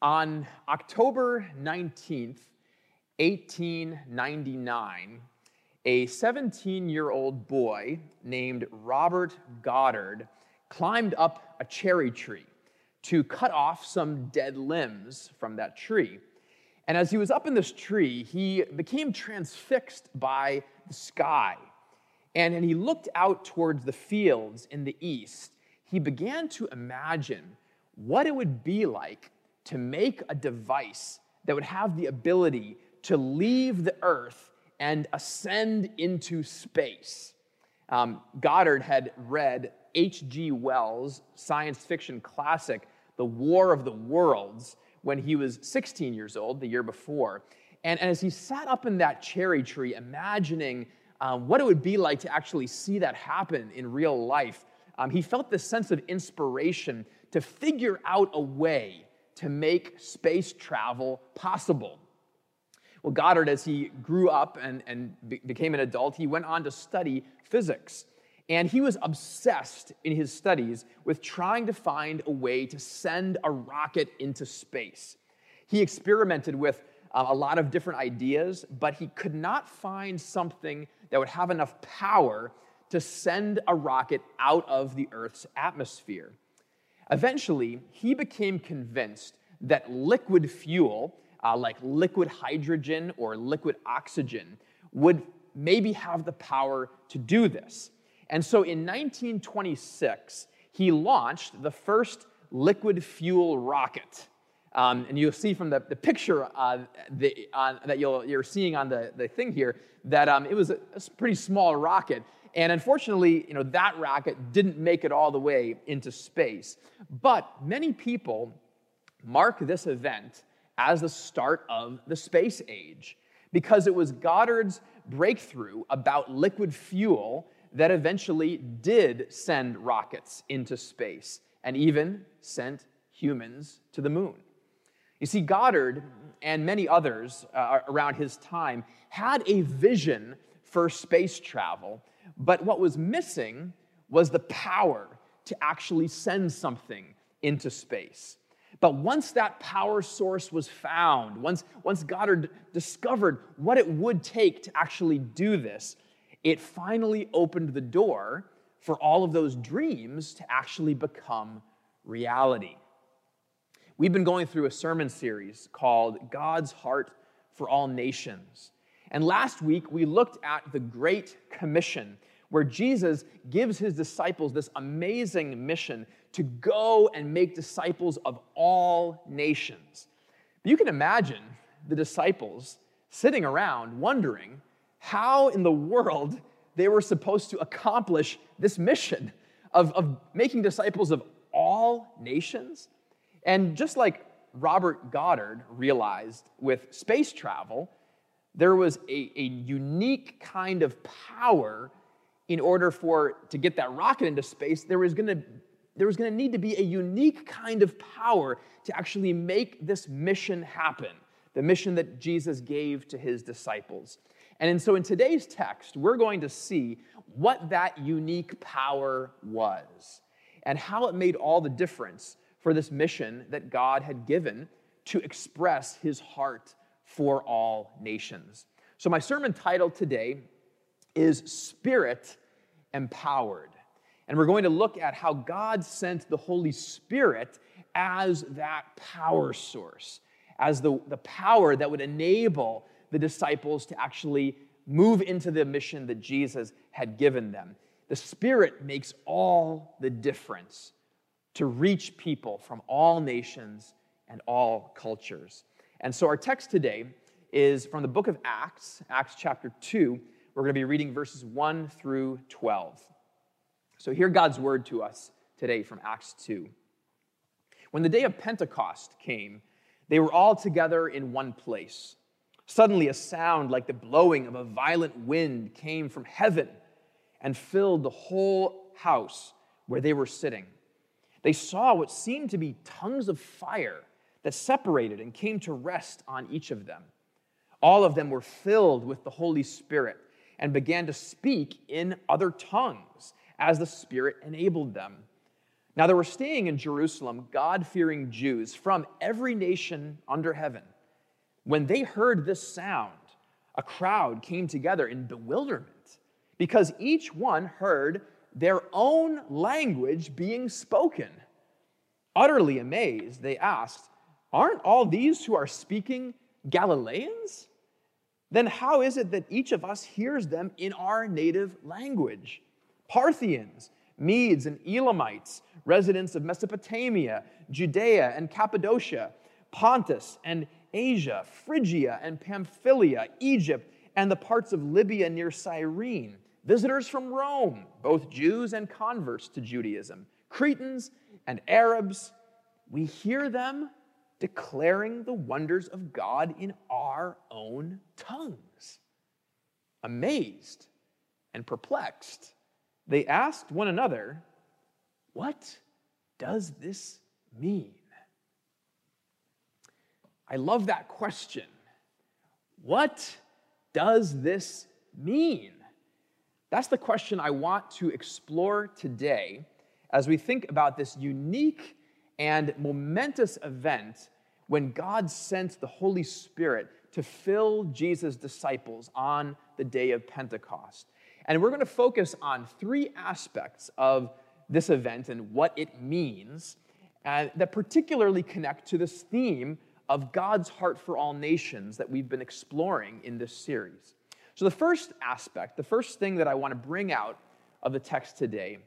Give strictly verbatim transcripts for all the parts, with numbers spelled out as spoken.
On October nineteenth, eighteen ninety-nine, a seventeen-year-old boy named Robert Goddard climbed up a cherry tree to cut off some dead limbs from that tree. And as he was up in this tree, he became transfixed by the sky. And when he looked out towards the fields in the east, he began to imagine what it would be like to make a device that would have the ability to leave the earth and ascend into space. Um, Goddard had read H G Wells' science fiction classic, The War of the Worlds, when he was sixteen years old, the year before. And, and as he sat up in that cherry tree, imagining um, what it would be like to actually see that happen in real life, um, he felt this sense of inspiration to figure out a way to make space travel possible. Well, Goddard, as he grew up and, and be- became an adult, he went on to study physics. And he was obsessed in his studies with trying to find a way to send a rocket into space. He experimented with uh, a lot of different ideas, but he could not find something that would have enough power to send a rocket out of the Earth's atmosphere. Eventually, he became convinced that liquid fuel, uh, like liquid hydrogen or liquid oxygen, would maybe have the power to do this. And so in nineteen twenty-six, he launched the first liquid fuel rocket. Um, and you'll see from the, the picture uh, the, uh, that you'll, you're seeing on the, the thing here that um, it was a, a pretty small rocket. And unfortunately, you know, that rocket didn't make it all the way into space. But many people mark this event as the start of the space age, because it was Goddard's breakthrough about liquid fuel that eventually did send rockets into space and even sent humans to the moon. You see, Goddard and many others uh, around his time had a vision for space travel, but what was missing was the power to actually send something into space. But once that power source was found, once, once Goddard discovered what it would take to actually do this, it finally opened the door for all of those dreams to actually become reality. We've been going through a sermon series called God's Heart for All Nations. And last week, we looked at the Great Commission, where Jesus gives his disciples this amazing mission to go and make disciples of all nations. But you can imagine the disciples sitting around wondering how in the world they were supposed to accomplish this mission of, of making disciples of all nations. And just like Robert Goddard realized with space travel, there was a, a unique kind of power in order for to get that rocket into space. There was going to there was going to need to be a unique kind of power to actually make this mission happen, the mission that Jesus gave to his disciples. And so in today's text, we're going to see what that unique power was and how it made all the difference for this mission that God had given to express his heart for all nations. So my sermon title today is Spirit Empowered. And we're going to look at how God sent the Holy Spirit as that power source, as the, the power that would enable the disciples to actually move into the mission that Jesus had given them. The Spirit makes all the difference to reach people from all nations and all cultures. And so our text today is from the book of Acts, Acts chapter two. We're going to be reading verses one through twelve. So hear God's word to us today from Acts two. When the day of Pentecost came, they were all together in one place. Suddenly a sound like the blowing of a violent wind came from heaven and filled the whole house where they were sitting. They saw what seemed to be tongues of fire that separated and came to rest on each of them. All of them were filled with the Holy Spirit and began to speak in other tongues as the Spirit enabled them. Now there were staying in Jerusalem God-fearing Jews from every nation under heaven. When they heard this sound, a crowd came together in bewilderment, because each one heard their own language being spoken. Utterly amazed, they asked, "Aren't all these who are speaking Galileans? Then how is it that each of us hears them in our native language? Parthians, Medes and Elamites, residents of Mesopotamia, Judea and Cappadocia, Pontus and Asia, Phrygia and Pamphylia, Egypt and the parts of Libya near Cyrene, visitors from Rome, both Jews and converts to Judaism, Cretans and Arabs, we hear them declaring the wonders of God in our own tongues." Amazed and perplexed, they asked one another, "What does this mean?" I love that question. What does this mean? That's the question I want to explore today as we think about this unique and momentous event when God sent the Holy Spirit to fill Jesus' disciples on the day of Pentecost. And we're going to focus on three aspects of this event and what it means uh, that particularly connect to this theme of God's heart for all nations that we've been exploring in this series. So the first aspect, the first thing that I want to bring out of the text today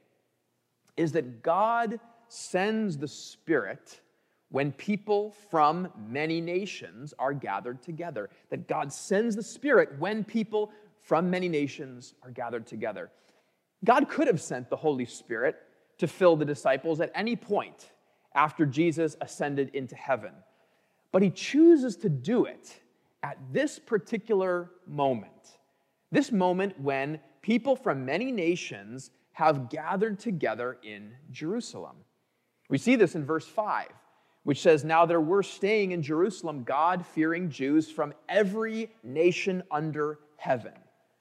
is that God sends the Spirit when people from many nations are gathered together. That God sends the Spirit when people from many nations are gathered together. God could have sent the Holy Spirit to fill the disciples at any point after Jesus ascended into heaven. But he chooses to do it at this particular moment. This moment when people from many nations have gathered together in Jerusalem. We see this in verse five, which says, "Now there were staying in Jerusalem God-fearing Jews from every nation under heaven."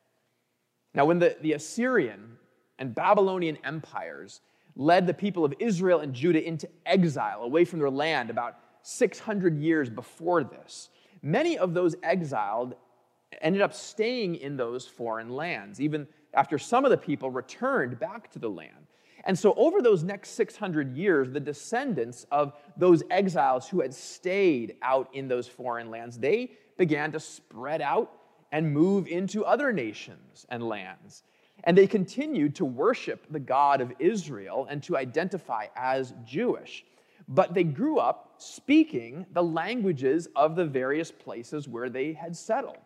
Now, when the, the Assyrian and Babylonian empires led the people of Israel and Judah into exile away from their land about six hundred years before this, many of those exiled ended up staying in those foreign lands, even after some of the people returned back to the land. And so over those next six hundred years, the descendants of those exiles who had stayed out in those foreign lands, they began to spread out and move into other nations and lands. And they continued to worship the God of Israel and to identify as Jewish. But they grew up speaking the languages of the various places where they had settled.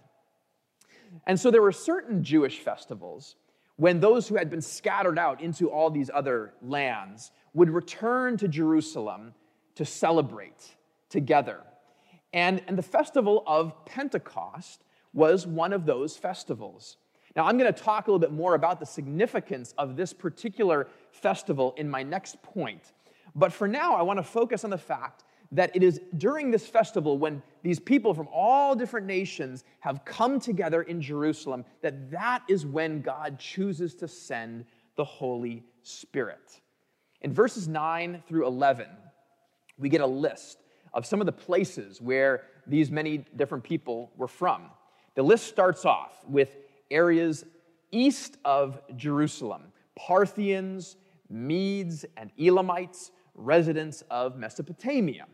And so there were certain Jewish festivals when those who had been scattered out into all these other lands would return to Jerusalem to celebrate together. And, and the festival of Pentecost was one of those festivals. Now, I'm going to talk a little bit more about the significance of this particular festival in my next point. But for now, I want to focus on the fact that it is during this festival when these people from all different nations have come together in Jerusalem that that is when God chooses to send the Holy Spirit. In verses nine through eleven, we get a list of some of the places where these many different people were from. The list starts off with areas east of Jerusalem: Parthians, Medes, and Elamites, residents of Mesopotamia.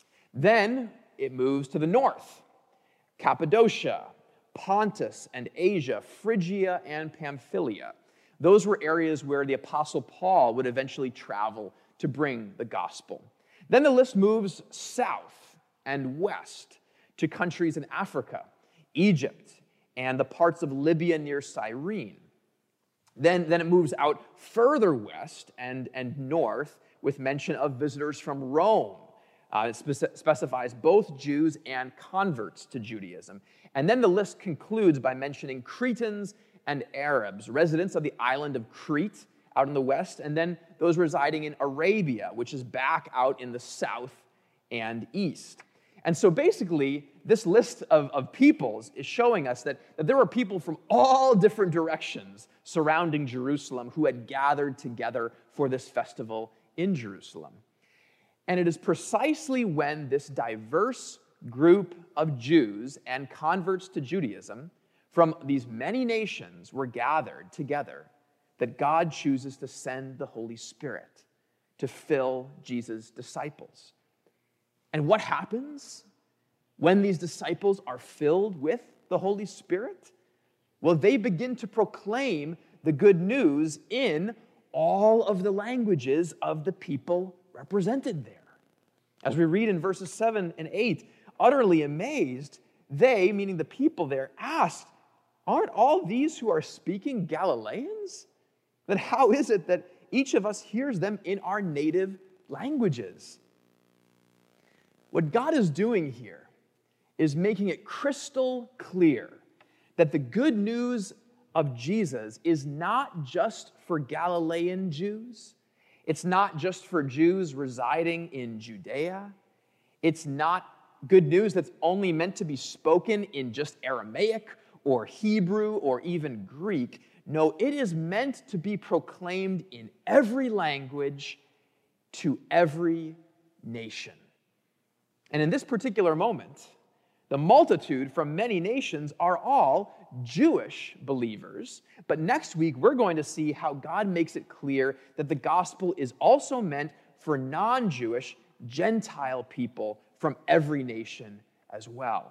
Then it moves to the north: Cappadocia, Pontus and Asia, Phrygia and Pamphylia. Those were areas where the Apostle Paul would eventually travel to bring the gospel. Then the list moves south and west to countries in Africa, Egypt, and the parts of Libya near Cyrene. Then, then it moves out further west and, and north with mention of visitors from Rome. Uh, it spec- specifies both Jews and converts to Judaism. And then the list concludes by mentioning Cretans and Arabs, residents of the island of Crete out in the west, and then those residing in Arabia, which is back out in the south and east. And so basically, this list of, of peoples is showing us that, that there were people from all different directions surrounding Jerusalem who had gathered together for this festival in Jerusalem. And it is precisely when this diverse group of Jews and converts to Judaism from these many nations were gathered together that God chooses to send the Holy Spirit to fill Jesus' disciples. And what happens when these disciples are filled with the Holy Spirit? Well, they begin to proclaim the good news in all of the languages of the people represented there. As we read in verses seven and eight, utterly amazed, they, meaning the people there, asked, "Aren't all these who are speaking Galileans? Then how is it that each of us hears them in our native languages?" What God is doing here is making it crystal clear that the good news of Jesus is not just for Galilean Jews. It's not just for Jews residing in Judea. It's not good news that's only meant to be spoken in just Aramaic or Hebrew or even Greek. No, it is meant to be proclaimed in every language to every nation. And in this particular moment, the multitude from many nations are all Jewish believers. But next week, we're going to see how God makes it clear that the gospel is also meant for non-Jewish Gentile people from every nation as well.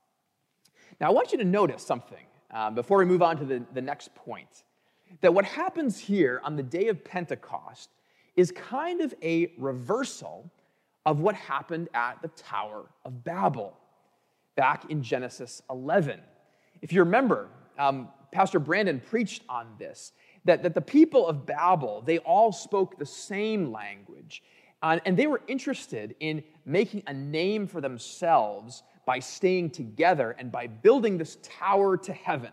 Now, I want you to notice something um, before we move on to the, the next point. That what happens here on the day of Pentecost is kind of a reversal of what happened at the Tower of Babel back in Genesis eleven. If you remember, um, Pastor Brandon preached on this, that, that the people of Babel, they all spoke the same language, uh, and they were interested in making a name for themselves by staying together and by building this tower to heaven,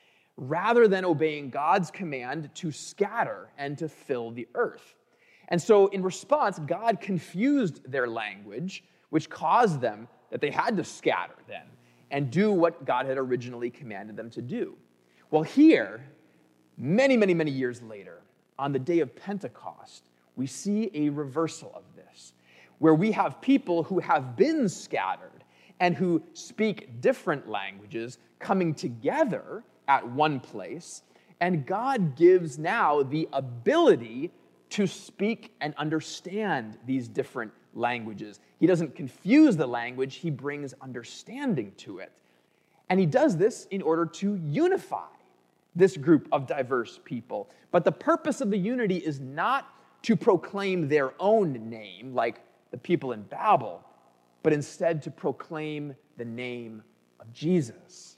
rather than obeying God's command to scatter and to fill the earth. And so in response, God confused their language, which caused them that they had to scatter then and do what God had originally commanded them to do. Well, here, many, many, many years later, on the day of Pentecost, we see a reversal of this, where we have people who have been scattered and who speak different languages coming together at one place, and God gives now the ability to speak and understand these different languages. He doesn't confuse the language, he brings understanding to it. And he does this in order to unify this group of diverse people. But the purpose of the unity is not to proclaim their own name, like the people in Babel, but instead to proclaim the name of Jesus.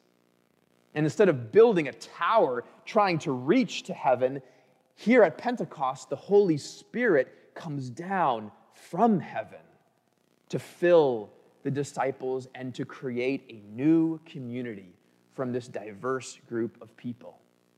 And instead of building a tower trying to reach to heaven, here at Pentecost, the Holy Spirit comes down from heaven to fill the disciples and to create a new community from this diverse group of people.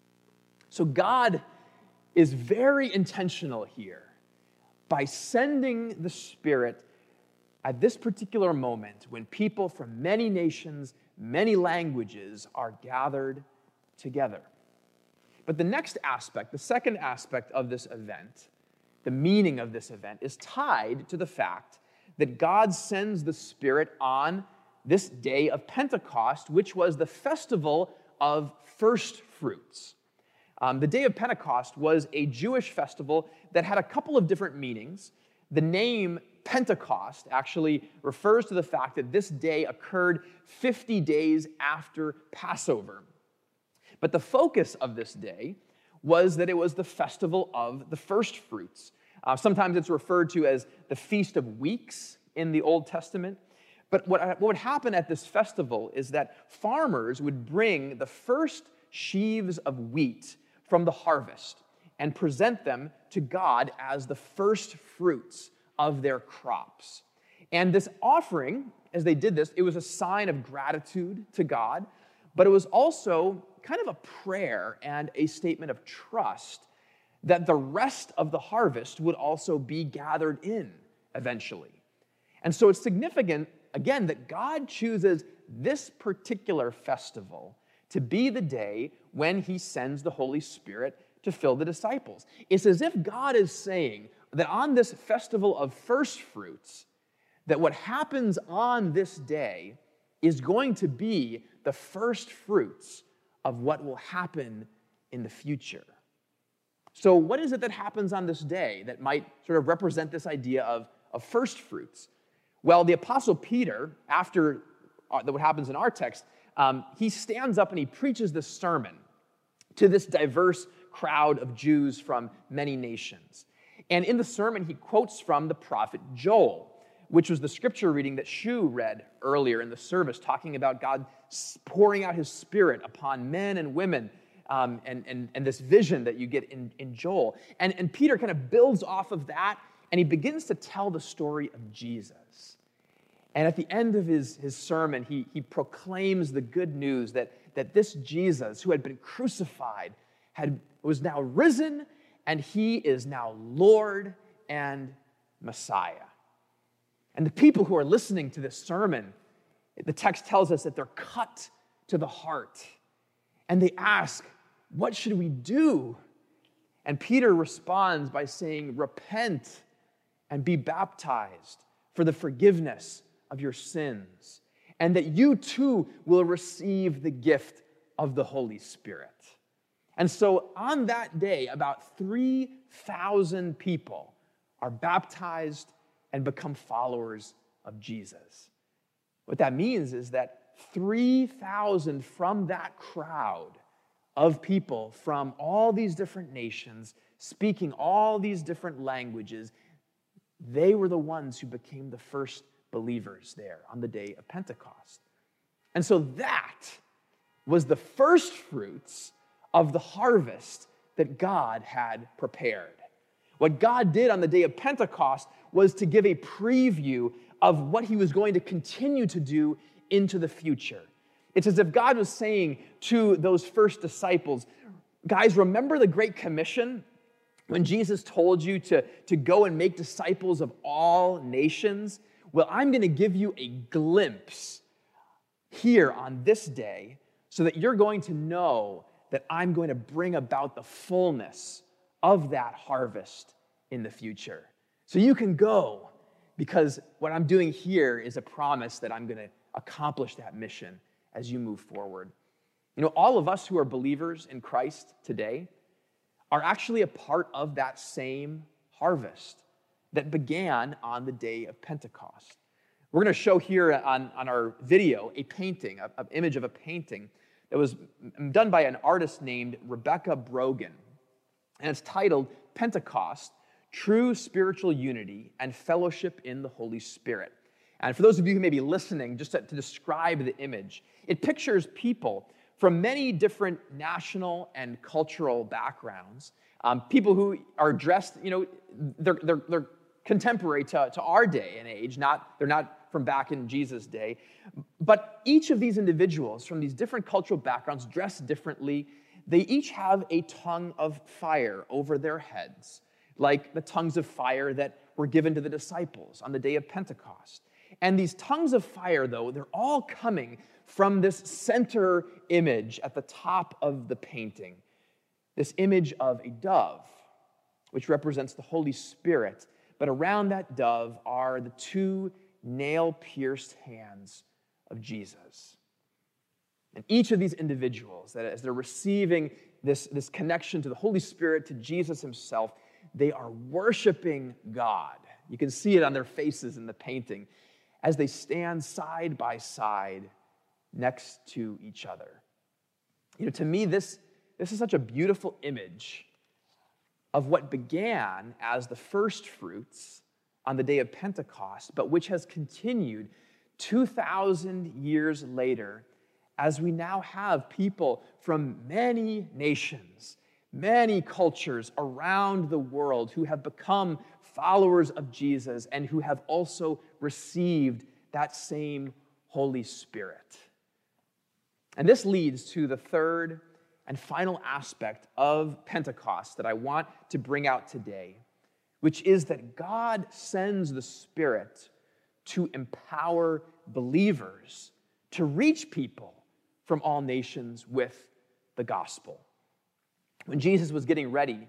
So God is very intentional here by sending the Spirit at this particular moment when people from many nations, many languages are gathered together. But the next aspect, the second aspect of this event, the meaning of this event, is tied to the fact that God sends the Spirit on this day of Pentecost, which was the festival of first fruits. Um, the day of Pentecost was a Jewish festival that had a couple of different meanings. The name Pentecost actually refers to the fact that this day occurred fifty days after Passover. But the focus of this day was that it was the festival of the first fruits. Uh, sometimes it's referred to as the Feast of Weeks in the Old Testament. But what, what would happen at this festival is that farmers would bring the first sheaves of wheat from the harvest and present them to God as the first fruits of their crops. And this offering, as they did this, it was a sign of gratitude to God, but it was also kind of a prayer and a statement of trust that the rest of the harvest would also be gathered in eventually. And so it's significant, again, that God chooses this particular festival to be the day when he sends the Holy Spirit to fill the disciples. It's as if God is saying, that on this festival of first fruits, that what happens on this day is going to be the first fruits of what will happen in the future. So what is it that happens on this day that might sort of represent this idea of, of first fruits? Well, the Apostle Peter, after what happens in our text, um, he stands up and he preaches this sermon to this diverse crowd of Jews from many nations. And in the sermon, he quotes from the prophet Joel, which was the scripture reading that Shu read earlier in the service, talking about God pouring out his Spirit upon men and women, um, and, and, and this vision that you get in, in Joel. And, and Peter kind of builds off of that, and he begins to tell the story of Jesus. And at the end of his, his sermon, he, he proclaims the good news that, that this Jesus, who had been crucified, had, was now risen, and he is now Lord and Messiah. And the people who are listening to this sermon, the text tells us that they're cut to the heart. And they ask, what should we do? And Peter responds by saying, repent and be baptized for the forgiveness of your sins, and that you too will receive the gift of the Holy Spirit. And so on that day, about three thousand people are baptized and become followers of Jesus. What that means is that three thousand from that crowd of people from all these different nations, speaking all these different languages, they were the ones who became the first believers there on the day of Pentecost. And so that was the first fruits of the harvest that God had prepared. What God did on the day of Pentecost was to give a preview of what he was going to continue to do into the future. It's as if God was saying to those first disciples, guys, remember the Great Commission when Jesus told you to, to go and make disciples of all nations? Well, I'm going to give you a glimpse here on this day so that you're going to know that I'm going to bring about the fullness of that harvest in the future. So you can go, because what I'm doing here is a promise that I'm going to accomplish that mission as you move forward. You know, all of us who are believers in Christ today are actually a part of that same harvest that began on the day of Pentecost. We're going to show here on, on our video a painting, an image of a painting that was done by an artist named Rebecca Brogan. And it's titled Pentecost, True Spiritual Unity and Fellowship in the Holy Spirit. And for those of you who may be listening, just to, to describe the image, it pictures people from many different national and cultural backgrounds, um, people who are dressed, you know, they're, they're, they're contemporary to, to our day and age, not, they're not from back in Jesus' day. But each of these individuals from these different cultural backgrounds dress differently. They each have a tongue of fire over their heads, like the tongues of fire that were given to the disciples on the day of Pentecost. And these tongues of fire, though, they're all coming from this center image at the top of the painting, this image of a dove, which represents the Holy Spirit. But around that dove are the two nail-pierced hands of Jesus. And each of these individuals, that as they're receiving this, this connection to the Holy Spirit, to Jesus himself, they are worshiping God. You can see it on their faces in the painting as they stand side by side next to each other. You know, to me, this, this is such a beautiful image of what began as the first fruits on the day of Pentecost, but which has continued two thousand years later as we now have people from many nations, many cultures around the world who have become followers of Jesus and who have also received that same Holy Spirit. And this leads to the third and final aspect of Pentecost that I want to bring out today, which is that God sends the Spirit to empower believers to reach people from all nations with the gospel. When Jesus was getting ready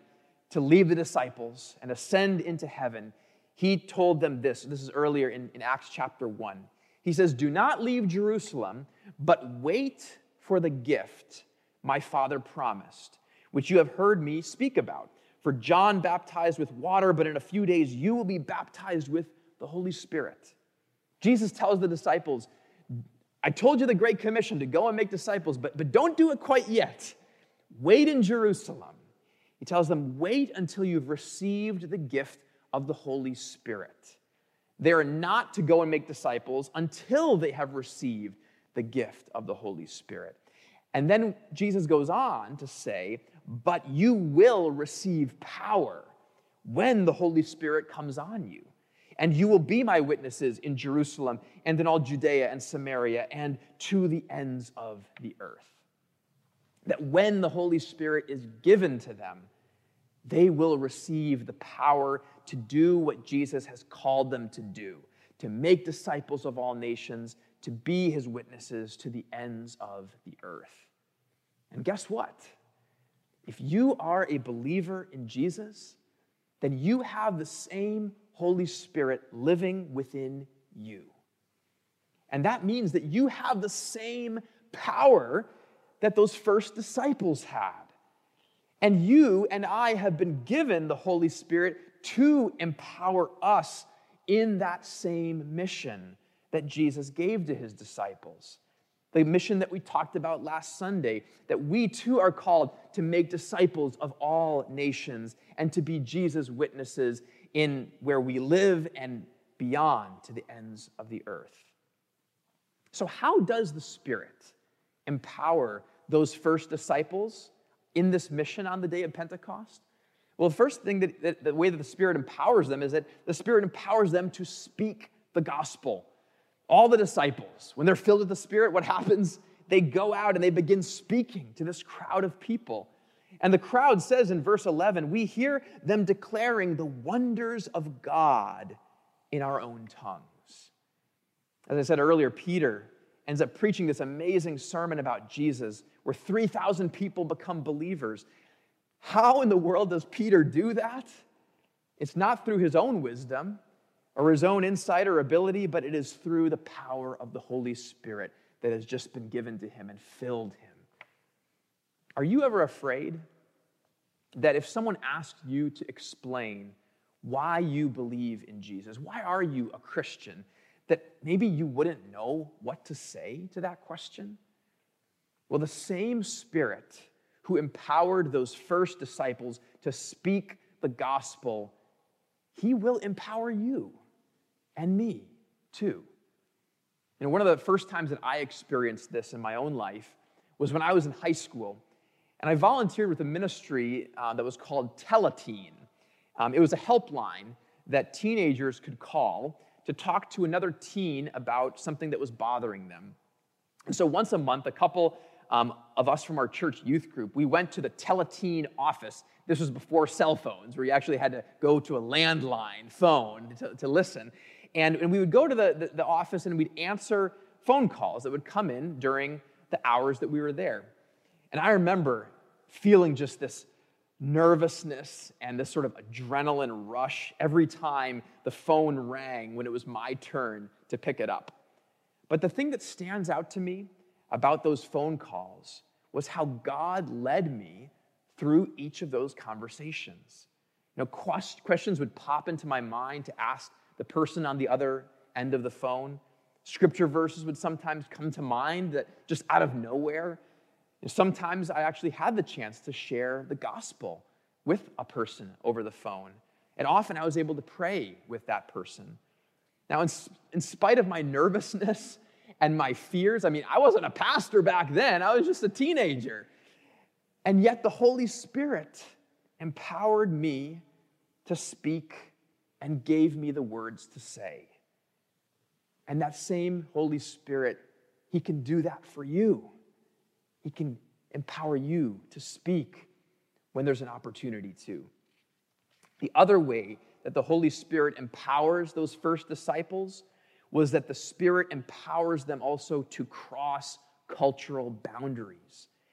to leave the disciples and ascend into heaven, he told them this. This is earlier in, in Acts chapter one. He says, "Do not leave Jerusalem, but wait for the gift my Father promised, which you have heard me speak about. For John baptized with water, but in a few days you will be baptized with the Holy Spirit." Jesus tells the disciples, I told you the Great Commission to go and make disciples, but, but don't do it quite yet. Wait in Jerusalem. He tells them, wait until you've received the gift of the Holy Spirit. They are not to go and make disciples until they have received the gift of the Holy Spirit. And then Jesus goes on to say, but you will receive power when the Holy Spirit comes on you. And you will be my witnesses in Jerusalem and in all Judea and Samaria and to the ends of the earth. That when the Holy Spirit is given to them, they will receive the power to do what Jesus has called them to do, to make disciples of all nations, to be his witnesses to the ends of the earth. And guess what? If you are a believer in Jesus, then you have the same Holy Spirit living within you. And that means that you have the same power that those first disciples had. And you and I have been given the Holy Spirit to empower us in that same mission that Jesus gave to his disciples. The mission that we talked about last Sunday, that we too are called to make disciples of all nations and to be Jesus' witnesses in where we live and beyond to the ends of the earth. So how does the Spirit empower those first disciples in this mission on the day of Pentecost? Well, the first thing, that, that the way that the Spirit empowers them is that the Spirit empowers them to speak the gospel. All the disciples, when they're filled with the Spirit, what happens? They go out and they begin speaking to this crowd of people. And the crowd says in verse eleven, we hear them declaring the wonders of God in our own tongues. As I said earlier, Peter ends up preaching this amazing sermon about Jesus where three thousand people become believers. How in the world does Peter do that? It's not through his own wisdom or his own insight or ability, but it is through the power of the Holy Spirit that has just been given to him and filled him. Are you ever afraid that if someone asked you to explain why you believe in Jesus, why are you a Christian, that maybe you wouldn't know what to say to that question? Well, the same Spirit who empowered those first disciples to speak the gospel, he will empower you and me too. You know, one of the first times that I experienced this in my own life was when I was in high school. And I volunteered with a ministry uh, that was called Teleteen. Um, it was a helpline that teenagers could call to talk to another teen about something that was bothering them. And so once a month, a couple um, of us from our church youth group, we went to the Teleteen office. This was before cell phones, where you actually had to go to a landline phone to, to listen. And, and we would go to the, the, the office and we'd answer phone calls that would come in during the hours that we were there. And I remember feeling just this nervousness and this sort of adrenaline rush every time the phone rang when it was my turn to pick it up. But the thing that stands out to me about those phone calls was how God led me through each of those conversations. You know, quest- questions would pop into my mind to ask the person on the other end of the phone. Scripture verses would sometimes come to mind that just out of nowhere. Sometimes I actually had the chance to share the gospel with a person over the phone. And often I was able to pray with that person. Now, in, in spite of my nervousness and my fears, I mean, I wasn't a pastor back then. I was just a teenager. And yet the Holy Spirit empowered me to speak and gave me the words to say. And that same Holy Spirit, he can do that for you. He can empower you to speak when there's an opportunity to. The other way that the Holy Spirit empowers those first disciples was that the Spirit empowers them also to cross cultural boundaries.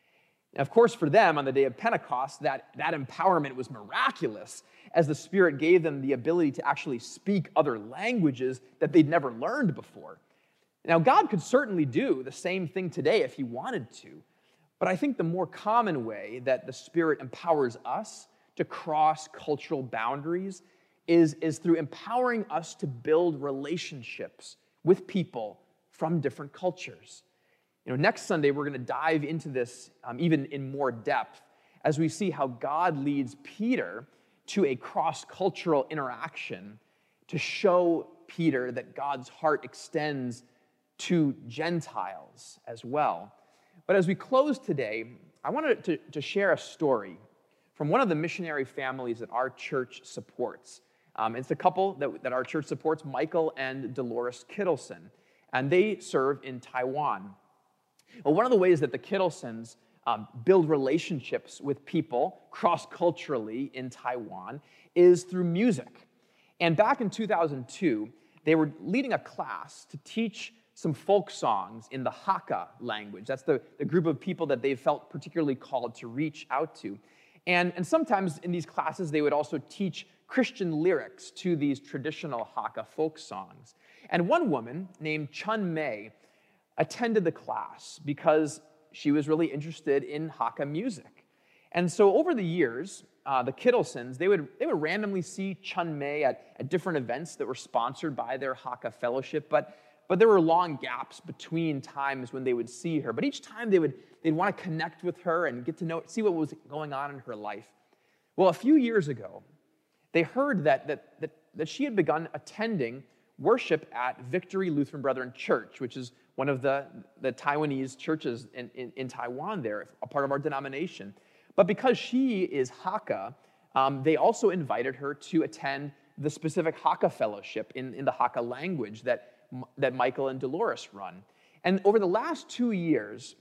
Of course, for them, on the day of Pentecost, that, that empowerment was miraculous, as the Spirit gave them the ability to actually speak other languages that they'd never learned before. Now, God could certainly do the same thing today if he wanted to, but I think the more common way that the Spirit empowers us to cross cultural boundaries is, is through empowering us to build relationships with people from different cultures. You know, next Sunday, we're going to dive into this um, even in more depth as we see how God leads Peter to a cross-cultural interaction to show Peter that God's heart extends to Gentiles as well. But as we close today, I wanted to, to share a story from one of the missionary families that our church supports. Um, it's a couple that, that our church supports, Michael and Dolores Kittleson, and they serve in Taiwan. Well, one of the ways that the Kittlesons um, build relationships with people cross-culturally in Taiwan is through music. And back in two thousand two, they were leading a class to teach some folk songs in the Hakka language. That's the, the group of people that they felt particularly called to reach out to. And, and sometimes in these classes, they would also teach Christian lyrics to these traditional Hakka folk songs. And one woman named Chun Mei attended the class because she was really interested in Hakka music. And so over the years, uh, the Kittlesons, they would, they would randomly see Chun Mei at, at different events that were sponsored by their Hakka fellowship, but, but there were long gaps between times when they would see her. But each time they would, they'd want to connect with her and get to know, see what was going on in her life. Well, a few years ago, they heard that, that, that, that she had begun attending worship at Victory Lutheran Brethren Church, which is one of the, the Taiwanese churches in, in, in Taiwan there, a part of our denomination. But because she is Hakka, um, they also invited her to attend the specific Hakka fellowship in, in the Hakka language that, that Michael and Dolores run. And over the last two years,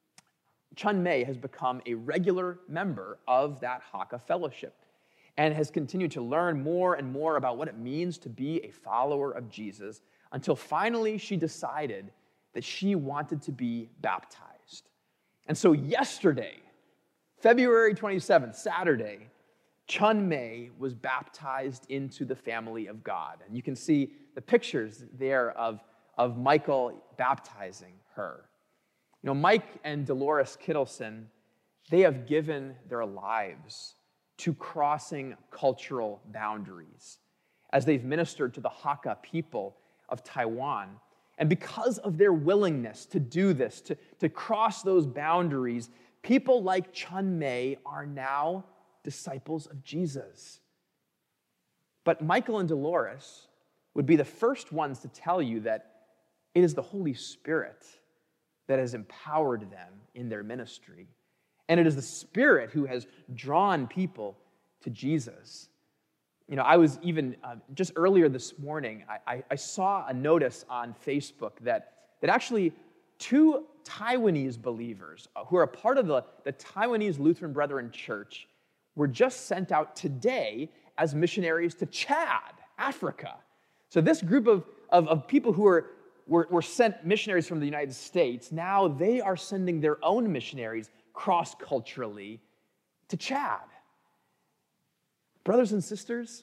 Chun Mei has become a regular member of that Hakka fellowship and has continued to learn more and more about what it means to be a follower of Jesus until finally she decided that she wanted to be baptized. And so yesterday, February twenty-seventh, Saturday, Chun Mei was baptized into the family of God. And you can see the pictures there of, of Michael baptizing her. You know, Mike and Dolores Kittleson, they have given their lives to crossing cultural boundaries as they've ministered to the Hakka people of Taiwan. And because of their willingness to do this, to, to cross those boundaries, people like Chun Mei are now disciples of Jesus. But Michael and Dolores would be the first ones to tell you that it is the Holy Spirit that has empowered them in their ministry. And it is the Spirit who has drawn people to Jesus. You know, I was even, uh, just earlier this morning, I, I, I saw a notice on Facebook that, that actually two Taiwanese believers uh, who are a part of the, the Taiwanese Lutheran Brethren Church were just sent out today as missionaries to Chad, Africa. So this group of, of, of people who are, were, were sent missionaries from the United States, now they are sending their own missionaries cross-culturally to Chad. Brothers and sisters,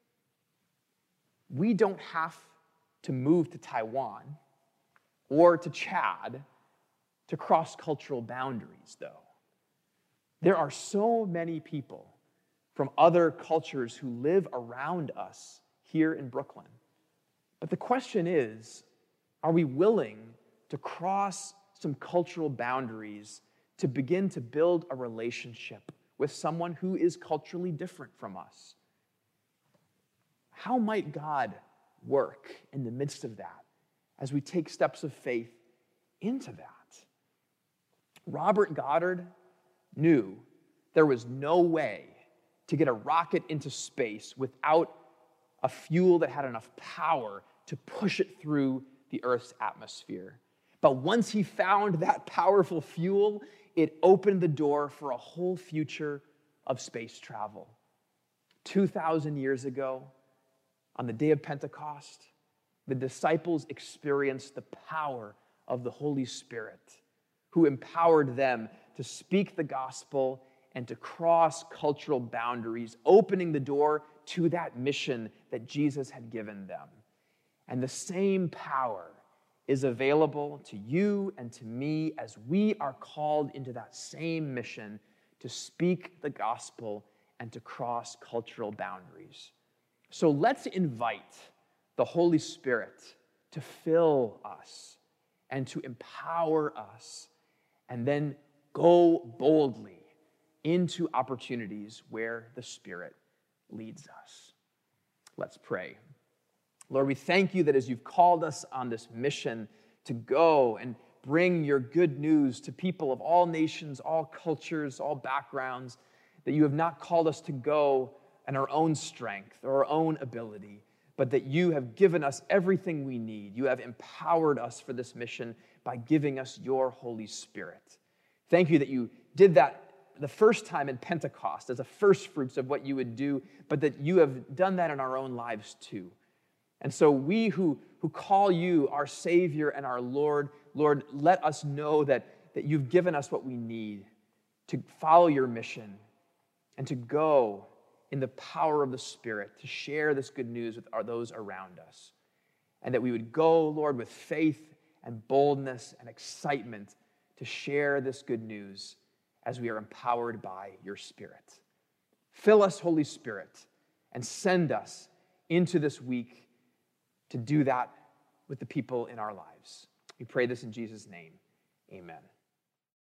we don't have to move to Taiwan or to Chad to cross cultural boundaries, though. There are so many people from other cultures who live around us here in Brooklyn. But the question is, are we willing to cross some cultural boundaries to begin to build a relationship with someone who is culturally different from us? How might God work in the midst of that as we take steps of faith into that? Robert Goddard knew there was no way to get a rocket into space without a fuel that had enough power to push it through the Earth's atmosphere. But once he found that powerful fuel, it opened the door for a whole future of space travel. two thousand years ago, on the day of Pentecost, the disciples experienced the power of the Holy Spirit, who empowered them to speak the gospel and to cross cultural boundaries, opening the door to that mission that Jesus had given them. And the same power is available to you and to me as we are called into that same mission to speak the gospel and to cross cultural boundaries. So let's invite the Holy Spirit to fill us and to empower us, and then go boldly into opportunities where the Spirit leads us. Let's pray. Lord, we thank you that as you've called us on this mission to go and bring your good news to people of all nations, all cultures, all backgrounds, that you have not called us to go in our own strength or our own ability, but that you have given us everything we need. You have empowered us for this mission by giving us your Holy Spirit. Thank you that you did that the first time in Pentecost as a first fruits of what you would do, but that you have done that in our own lives too. And so we who, who call you our Savior and our Lord, Lord, let us know that, that you've given us what we need to follow your mission and to go in the power of the Spirit to share this good news with our, those around us. And that we would go, Lord, with faith and boldness and excitement to share this good news as we are empowered by your Spirit. Fill us, Holy Spirit, and send us into this week to do that with the people in our lives. We pray this in Jesus' name. Amen.